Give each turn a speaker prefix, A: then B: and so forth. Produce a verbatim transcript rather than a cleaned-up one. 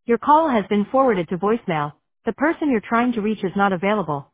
A: Your call has been forwarded to voicemail. The person you're trying to reach is not available.